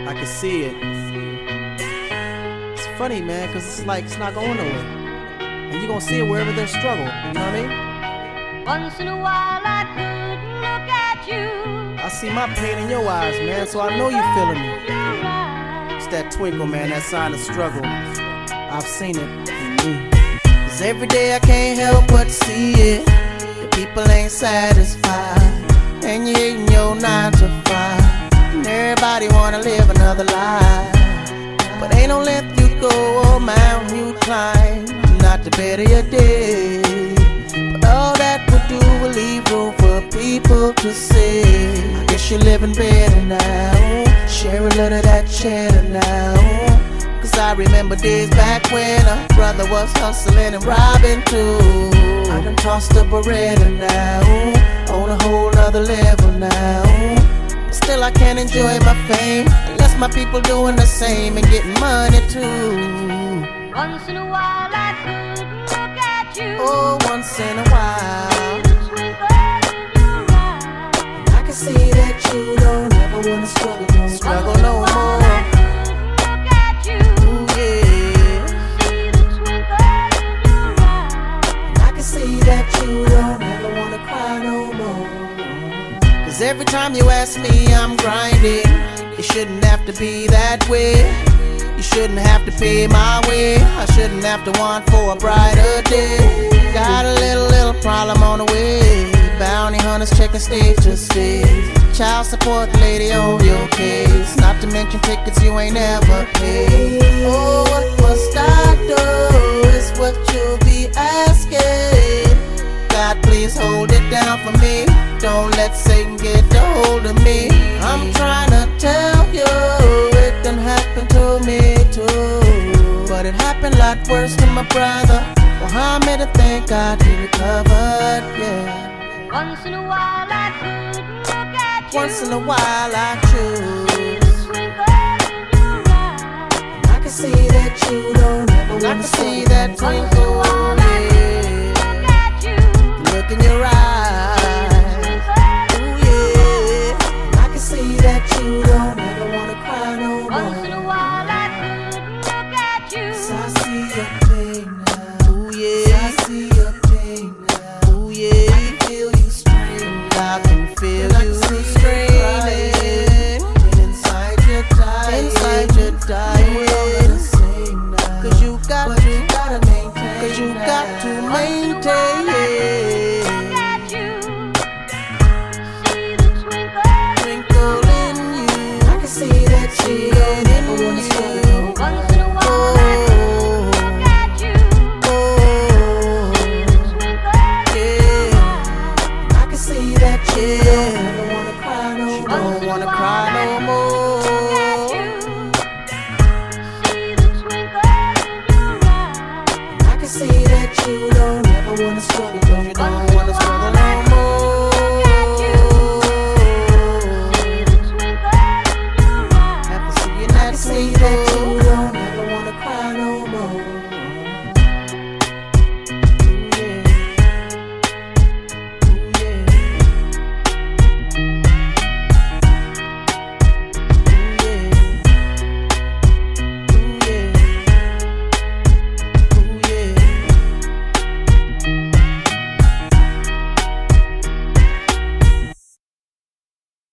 I can see it. It's funny, man, cause it's like it's not going nowhere. And you're gonna see it wherever there's struggle, you know what I mean? Once in a while I could look at you. I see my pain in your eyes, man, so I know you're feeling me. It's that twinkle, man, that sign of struggle. I've seen it in me. Cause every day I can't help but see it. The people ain't satisfied, and you hating your 9 to 5. And everybody wanna live another life, but ain't no length you go or mountain you climb, not to better your day. But all that would do will leave room for people to say, I guess you're living better now. Share a little of that cheddar now. Cause I remember days back when a brother was hustling and robbing too. I done tossed a Beretta now, on a whole nother level now. But still I can't enjoy my fame unless my people doing the same and getting money too. Once in a while I could look at you. Oh, once in a while The twinkle in your eye. I can see that you don't ever wanna struggle no more. Struggle no more. Look at you. Ooh, yeah. See the twinkle in your eye. I can see that you don't ever wanna cry no more. Cause every time you ask me, I'm grinding. It shouldn't have to be that way. You shouldn't have to pay my way. I shouldn't have to want for a brighter day. Got a little problem on the way. Bounty hunters checking stage to stage. Child support lady on your case. Not to mention tickets you ain't never paid. Oh, what must I do is what you'll be asking. God, please hold it down for me. Don't let Satan get a hold of me. I'm trying to tell you, it done happened to me too. But it happened a lot worse to my brother Muhammad, and thank God he recovered, yeah. Once in a while I could look at you. Once in a while I choose. The twinkle in your eye. I can see that you don't ever wanna. I can see that twinkle, yeah. Look at you. Look in your eyes. Ooh, yeah. I can see that you don't ever wanna cry no more. Once in a while I could look at you. So I see your pain now. Ooh, yeah. I see your pain now. Ooh, yeah. I can feel you screaming. I can feel you screaming. Inside you're dying. Inside you're dying. Cause you gotta maintain. Cause you got to maintain. Look at you. See the twinkle In you. I can see that you don't ever wanna struggle. Once in a while I could look at you. Oh, Twinkle yeah. I can see that you don't ever wanna cry no more. Don't wanna cry no more.